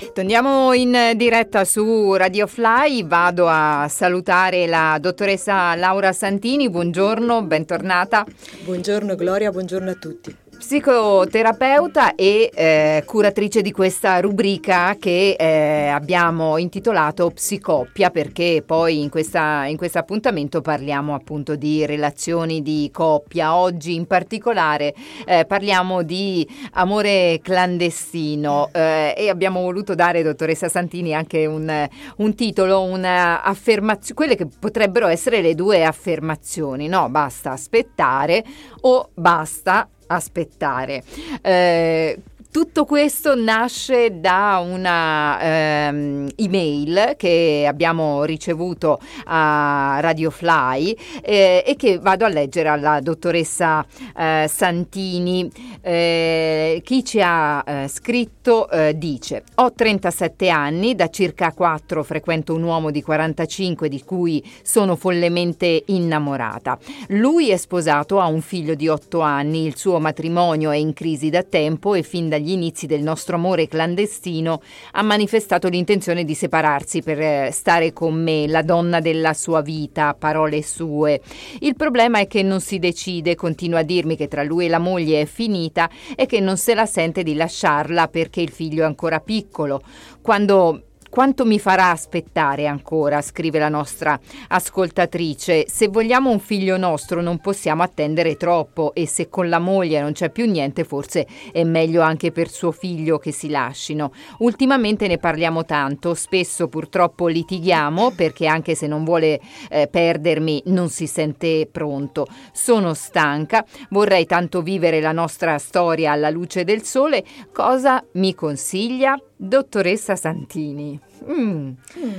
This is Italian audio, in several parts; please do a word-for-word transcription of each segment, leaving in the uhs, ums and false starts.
Torniamo in diretta su Radio Fly, vado a salutare la dottoressa Laura Santini, buongiorno, bentornata. Buongiorno Gloria, buongiorno a tutti. Psicoterapeuta e eh, curatrice di questa rubrica che eh, abbiamo intitolato Psicoppia, perché poi in, questa, in questo appuntamento parliamo appunto di relazioni di coppia. Oggi in particolare eh, parliamo di amore clandestino eh, e abbiamo voluto dare, dottoressa Santini, anche un, un titolo, una affermazione, quelle che potrebbero essere le due affermazioni, no? Basta aspettare o basta aspettare. Eh, tutto questo nasce da una ehm, email che abbiamo ricevuto a Radio Fly eh, e che vado a leggere alla dottoressa eh, Santini. Eh, chi ci ha eh, scritto eh, dice: ho trentasette anni, da circa quattro frequento un uomo di quarantacinque di cui sono follemente innamorata. Lui è sposato, ha un figlio di otto anni, il suo matrimonio è in crisi da tempo e fin dagli inizi del nostro amore clandestino ha manifestato l'intenzione di separarsi per stare con me, la donna della sua vita, parole sue. Il problema è che non si decide, continua a dirmi che tra lui e la moglie è finita e che non se la sente di lasciarla perché il figlio è ancora piccolo. Quando Quanto mi farà aspettare ancora, scrive la nostra ascoltatrice. Se vogliamo un figlio nostro non possiamo attendere troppo e se con la moglie non c'è più niente forse è meglio anche per suo figlio che si lascino. Ultimamente ne parliamo tanto, spesso purtroppo litighiamo perché anche se non vuole eh, perdermi non si sente pronto. Sono stanca, vorrei tanto vivere la nostra storia alla luce del sole. Cosa mi consiglia? Dottoressa Santini. Mm. Mm.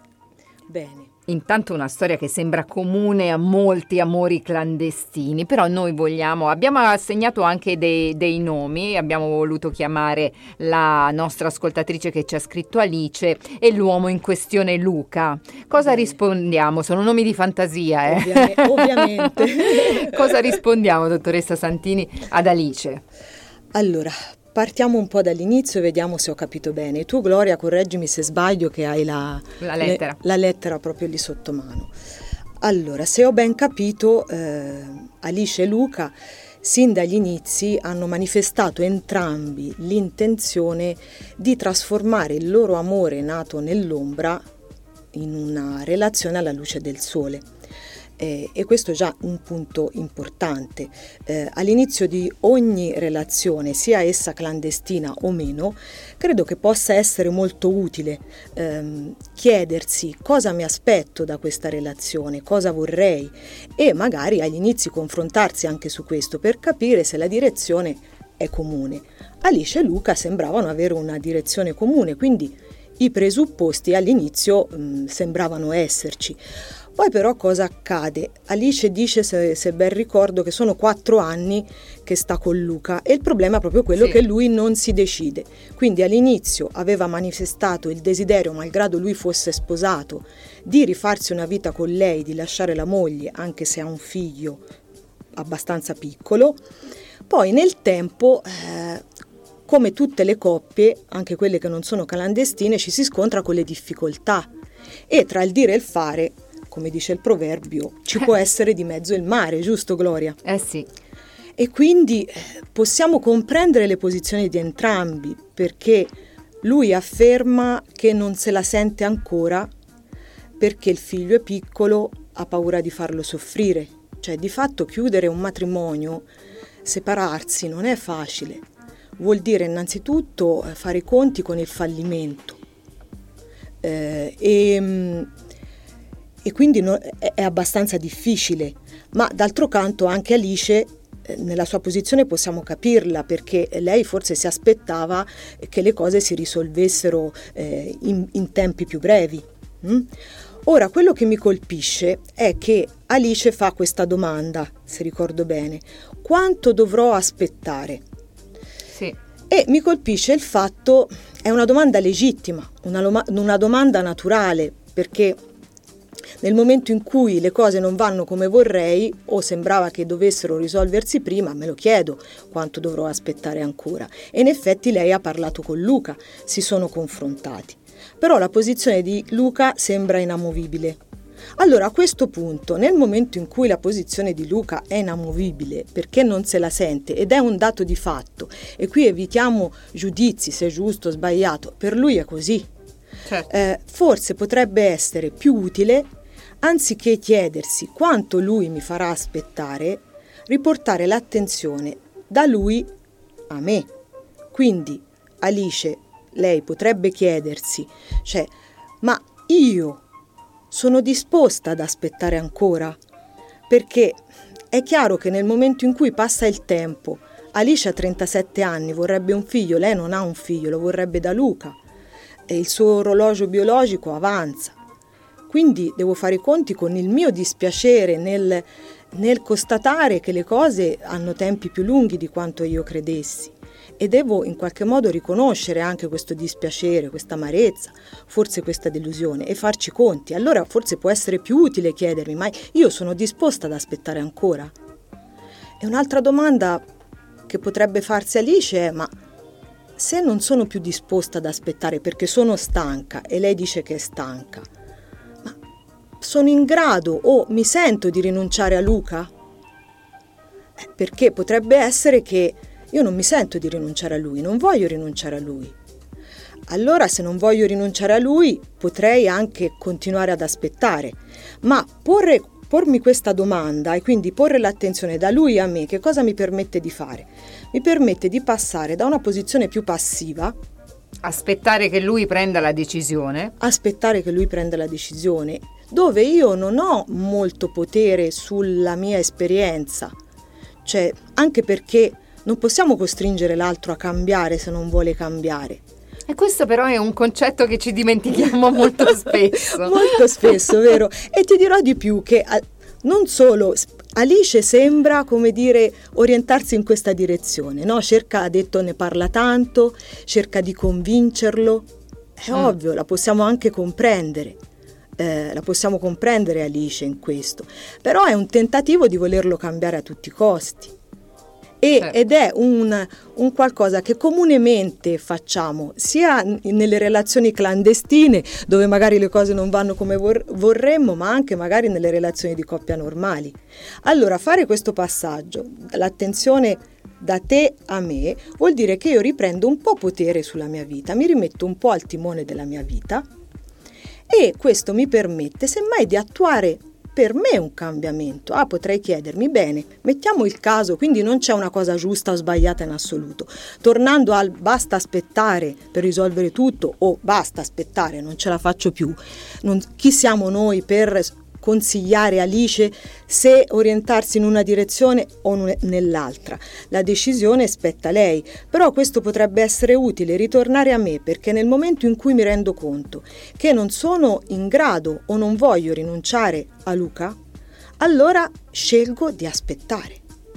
Bene. Intanto una storia che sembra comune a molti amori clandestini, però noi vogliamo, abbiamo assegnato anche dei, dei nomi, abbiamo voluto chiamare la nostra ascoltatrice che ci ha scritto Alice e l'uomo in questione Luca. Cosa Bene. rispondiamo? Sono nomi di fantasia, eh? Ovviamente. ovviamente. Cosa rispondiamo, dottoressa Santini, ad Alice? Allora, partiamo un po' dall'inizio e vediamo se ho capito bene. Tu, Gloria, correggimi se sbaglio, che hai la, la, lettera. Le, la lettera proprio lì sotto mano. Allora, se ho ben capito, eh, Alice e Luca sin dagli inizi hanno manifestato entrambi l'intenzione di trasformare il loro amore nato nell'ombra in una relazione alla luce del sole. Eh, e questo è già un punto importante. Eh, all'inizio di ogni relazione, sia essa clandestina o meno, credo che possa essere molto utile ehm, chiedersi cosa mi aspetto da questa relazione, cosa vorrei e magari agli inizi confrontarsi anche su questo per capire se la direzione è comune. Alice e Luca sembravano avere una direzione comune, quindi i presupposti all'inizio mh, sembravano esserci. Poi però cosa accade? Alice dice, se, se ben ricordo, che sono quattro anni che sta con Luca e il problema è proprio quello sì. che lui non si decide. Quindi all'inizio aveva manifestato il desiderio, malgrado lui fosse sposato, di rifarsi una vita con lei, di lasciare la moglie, anche se ha un figlio abbastanza piccolo. Poi nel tempo, eh, come tutte le coppie, anche quelle che non sono clandestine, ci si scontra con le difficoltà e tra il dire e il fare, come dice il proverbio, ci può essere di mezzo il mare, giusto Gloria? Eh sì. E quindi possiamo comprendere le posizioni di entrambi, perché lui afferma che non se la sente ancora perché il figlio è piccolo, ha paura di farlo soffrire. Cioè, di fatto chiudere un matrimonio, separarsi non è facile. Vuol dire innanzitutto fare i conti con il fallimento. Eh, e... E quindi no, è, è abbastanza difficile, ma d'altro canto anche Alice, eh, nella sua posizione possiamo capirla, perché lei forse si aspettava che le cose si risolvessero eh, in, in tempi più brevi. Mm? Ora, quello che mi colpisce è che Alice fa questa domanda, se ricordo bene: quanto dovrò aspettare? Sì. E mi colpisce il fatto, è una domanda legittima, una, una domanda naturale, perché Nel momento in cui le cose non vanno come vorrei o sembrava che dovessero risolversi prima, me lo chiedo quanto dovrò aspettare ancora. E in effetti lei ha parlato con Luca, si sono confrontati. Però la posizione di Luca sembra inamovibile. Allora, a questo punto, nel momento in cui la posizione di Luca è inamovibile perché non se la sente ed è un dato di fatto, e qui evitiamo giudizi se è giusto o sbagliato, per lui è così. Certo. Eh, forse potrebbe essere più utile, anziché chiedersi quanto lui mi farà aspettare, riportare l'attenzione da lui a me. Quindi Alice, lei potrebbe chiedersi, cioè, ma io sono disposta ad aspettare ancora? Perché è chiaro che nel momento in cui passa il tempo, Alice ha trentasette anni, vorrebbe un figlio, lei non ha un figlio, lo vorrebbe da Luca. E il suo orologio biologico avanza. Quindi devo fare i conti con il mio dispiacere nel, nel constatare che le cose hanno tempi più lunghi di quanto io credessi. E devo in qualche modo riconoscere anche questo dispiacere, questa amarezza, forse questa delusione e farci conti. Allora forse può essere più utile chiedermi, ma io sono disposta ad aspettare ancora? E un'altra domanda che potrebbe farsi Alice è, ma se non sono più disposta ad aspettare perché sono stanca, e lei dice che è stanca, ma sono in grado o mi sento di rinunciare a Luca? Eh, perché potrebbe essere che io non mi sento di rinunciare a lui, non voglio rinunciare a lui. Allora, se non voglio rinunciare a lui, potrei anche continuare ad aspettare, ma porre Pormi questa domanda e quindi porre l'attenzione da lui a me, che cosa mi permette di fare? Mi permette di passare da una posizione più passiva, aspettare che lui prenda la decisione, aspettare che lui prenda la decisione, dove io non ho molto potere sulla mia esperienza, cioè anche perché non possiamo costringere l'altro a cambiare se non vuole cambiare. E questo però è un concetto che ci dimentichiamo molto spesso. Molto spesso, vero? E ti dirò di più che non solo Alice sembra, come dire, orientarsi in questa direzione, no? Cerca, ha detto, ne parla tanto, cerca di convincerlo. È mm. ovvio, la possiamo anche comprendere. Eh, la possiamo comprendere Alice in questo. Però è un tentativo di volerlo cambiare a tutti i costi. E, certo. Ed è un, un qualcosa che comunemente facciamo sia nelle relazioni clandestine, dove magari le cose non vanno come vor- vorremmo, ma anche magari nelle relazioni di coppia normali. Allora, fare questo passaggio, l'attenzione da te a me, vuol dire che io riprendo un po' potere sulla mia vita, mi rimetto un po' al timone della mia vita, e questo mi permette semmai di attuare per me un cambiamento. Ah, potrei chiedermi, bene, mettiamo il caso, quindi non c'è una cosa giusta o sbagliata in assoluto. Tornando al basta aspettare per risolvere tutto o basta aspettare, non ce la faccio più. Non, chi siamo noi per consigliare Alice se orientarsi in una direzione o nell'altra? La decisione spetta a lei, però questo potrebbe essere utile ritornare a me, perché nel momento in cui mi rendo conto che non sono in grado o non voglio rinunciare a Luca, allora scelgo di aspettare.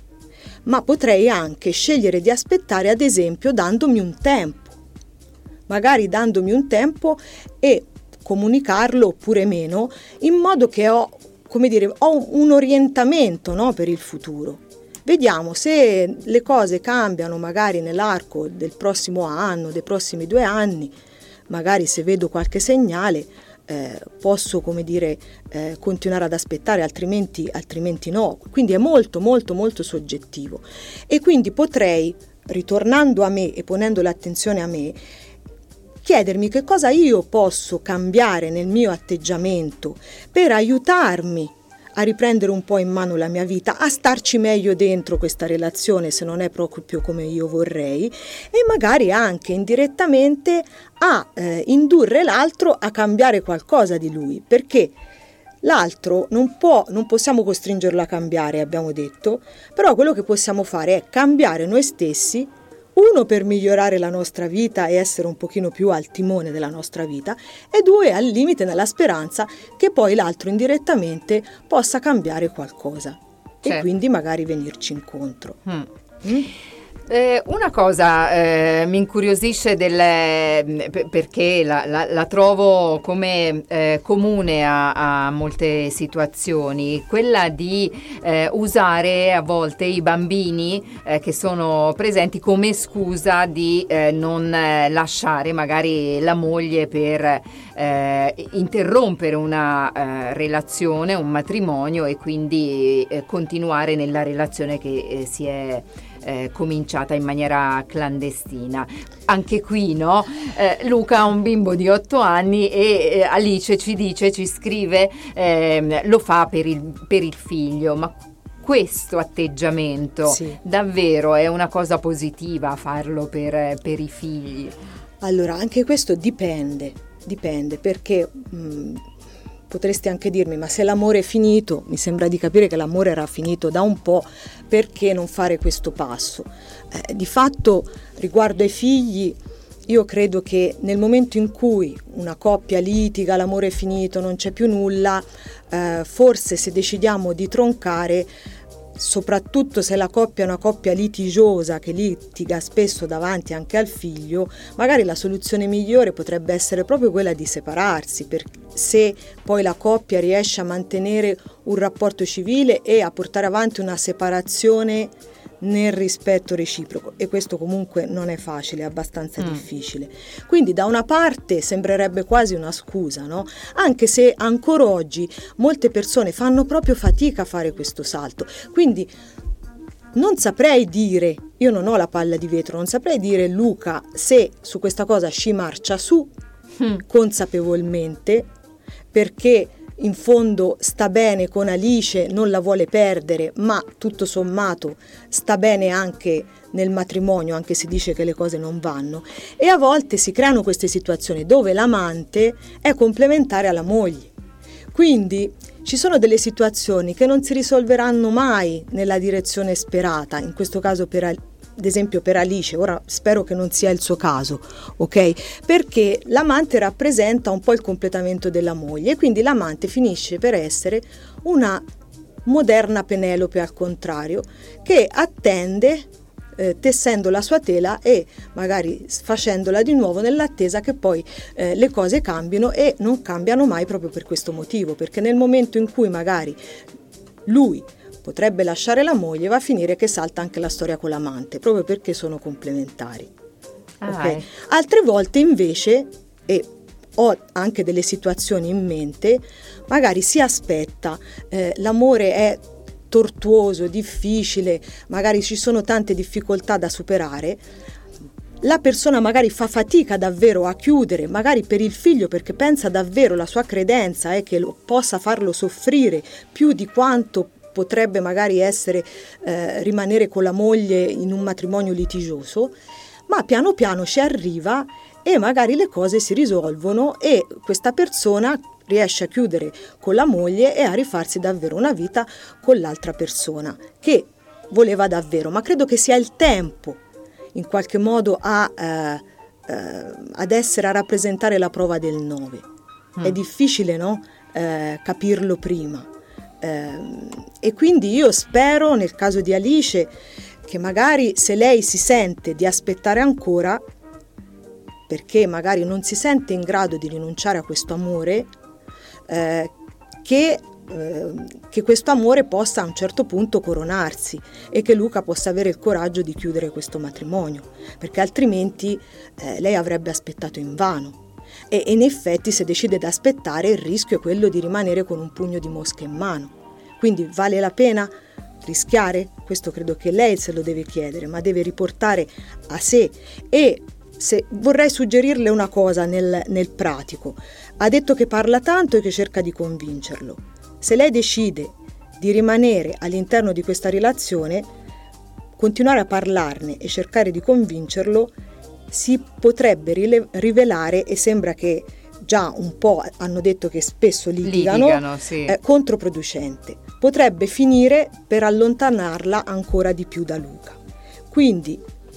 Ma potrei anche scegliere di aspettare, ad esempio, dandomi un tempo, magari dandomi un tempo e comunicarlo oppure meno, in modo che ho, come dire, ho un orientamento, no, per il futuro. Vediamo se le cose cambiano magari nell'arco del prossimo anno, dei prossimi due anni, magari se vedo qualche segnale eh, posso, come dire, eh, continuare ad aspettare, altrimenti, altrimenti no. Quindi è molto molto molto soggettivo, e quindi potrei, ritornando a me e ponendo l'attenzione a me, chiedermi che cosa io posso cambiare nel mio atteggiamento per aiutarmi a riprendere un po' in mano la mia vita, a starci meglio dentro questa relazione se non è proprio come io vorrei, e magari anche indirettamente a eh, indurre l'altro a cambiare qualcosa di lui, perché l'altro non può, non possiamo costringerlo a cambiare, abbiamo detto, però quello che possiamo fare è cambiare noi stessi. Uno, per migliorare la nostra vita e essere un pochino più al timone della nostra vita, e due, al limite nella speranza che poi l'altro indirettamente possa cambiare qualcosa, certo, e quindi magari venirci incontro. Mm. Mm? Eh, una cosa eh, mi incuriosisce del, p- perché la, la, la trovo come eh, comune a, a molte situazioni, quella di eh, usare a volte i bambini eh, che sono presenti come scusa di eh, non eh, lasciare magari la moglie per eh, interrompere una eh, relazione, un matrimonio e quindi eh, continuare nella relazione che eh, si è Eh, cominciata in maniera clandestina. Anche qui, no? Eh, Luca ha un bimbo di otto anni e eh, Alice ci dice, ci scrive, eh, lo fa per il, per il figlio, ma questo atteggiamento sì. davvero è una cosa positiva farlo per, per i figli? Allora, anche questo dipende, dipende perché mh, potresti anche dirmi, ma se l'amore è finito, mi sembra di capire che l'amore era finito da un po', perché non fare questo passo? Eh, di fatto, riguardo ai figli, io credo che nel momento in cui una coppia litiga, l'amore è finito, non c'è più nulla, eh, forse se decidiamo di troncare, soprattutto se la coppia è una coppia litigiosa che litiga spesso davanti anche al figlio, magari la soluzione migliore potrebbe essere proprio quella di separarsi, perché se poi la coppia riesce a mantenere un rapporto civile e a portare avanti una separazione nel rispetto reciproco, e questo comunque non è facile, è abbastanza mm. difficile. Quindi da una parte sembrerebbe quasi una scusa, no? Anche se ancora oggi molte persone fanno proprio fatica a fare questo salto. Quindi non saprei dire, io non ho la palla di vetro, non saprei dire Luca se su questa cosa ci marcia su mm. consapevolmente, perché in fondo sta bene con Alice, non la vuole perdere, ma tutto sommato sta bene anche nel matrimonio, anche se dice che le cose non vanno. E a volte si creano queste situazioni dove l'amante è complementare alla moglie. Quindi ci sono delle situazioni che non si risolveranno mai nella direzione sperata, in questo caso per ad esempio per Alice, ora spero che non sia il suo caso, ok? Perché l'amante rappresenta un po' il completamento della moglie e quindi l'amante finisce per essere una moderna Penelope al contrario, che attende eh, tessendo la sua tela e magari sfacendola di nuovo nell'attesa che poi eh, le cose cambino, e non cambiano mai proprio per questo motivo, perché nel momento in cui magari lui potrebbe lasciare la moglie, va a finire che salta anche la storia con l'amante, proprio perché sono complementari. Ah, okay? eh. Altre volte invece, e ho anche delle situazioni in mente, magari si aspetta, eh, l'amore è tortuoso, difficile, magari ci sono tante difficoltà da superare, la persona magari fa fatica davvero a chiudere, magari per il figlio, perché pensa davvero, la sua credenza è che lo possa farlo soffrire più di quanto potrebbe magari essere eh, rimanere con la moglie in un matrimonio litigioso, ma piano piano ci arriva e magari le cose si risolvono e questa persona riesce a chiudere con la moglie e a rifarsi davvero una vita con l'altra persona che voleva davvero. Ma credo che sia il tempo in qualche modo a, eh, eh, ad essere a rappresentare la prova del nove. Mm. È difficile, no? Eh, capirlo prima. Eh, e quindi io spero, nel caso di Alice, che magari se lei si sente di aspettare ancora, perché magari non si sente in grado di rinunciare a questo amore, eh, che, eh, che questo amore possa a un certo punto coronarsi e che Luca possa avere il coraggio di chiudere questo matrimonio, perché altrimenti eh, lei avrebbe aspettato invano. E, e in effetti se decide di aspettare il rischio è quello di rimanere con un pugno di mosche in mano. Quindi vale la pena rischiare? Questo credo che lei se lo deve chiedere, ma deve riportare a sé. E se vorrei suggerirle una cosa nel, nel pratico. Ha detto che parla tanto e che cerca di convincerlo. Se lei decide di rimanere all'interno di questa relazione, continuare a parlarne e cercare di convincerlo si potrebbe rile- rivelare, e sembra che già un po' hanno detto che spesso litigano, litigano sì. eh, controproducente. Potrebbe finire per allontanarla ancora di più da Luca. Quindi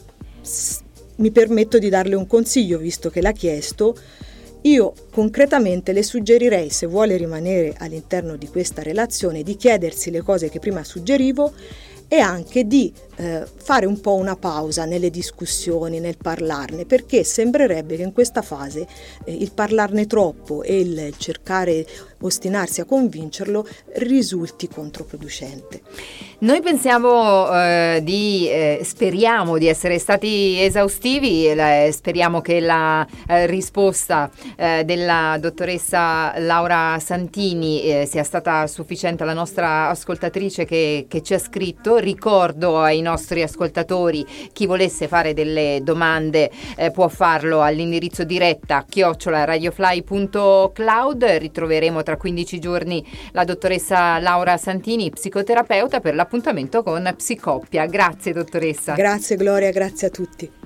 s- mi permetto di darle un consiglio, visto che l'ha chiesto. Io concretamente le suggerirei, se vuole rimanere all'interno di questa relazione, di chiedersi le cose che prima suggerivo e anche di eh, fare un po' una pausa nelle discussioni, nel parlarne, perché sembrerebbe che in questa fase eh, il parlarne troppo e il cercare, ostinarsi a convincerlo, risulti controproducente. Noi pensiamo eh, di, eh, speriamo di essere stati esaustivi, eh, speriamo che la eh, risposta eh, della dottoressa Laura Santini eh, sia stata sufficiente alla nostra ascoltatrice che, che ci ha scritto. Ricordo ai nostri ascoltatori, chi volesse fare delle domande eh, può farlo all'indirizzo diretta chiocciola radiofly punto cloud. Ritroveremo tra quindici giorni la dottoressa Laura Santini, psicoterapeuta, per l'appuntamento con Psicoppia. Grazie dottoressa. Grazie Gloria, grazie a tutti.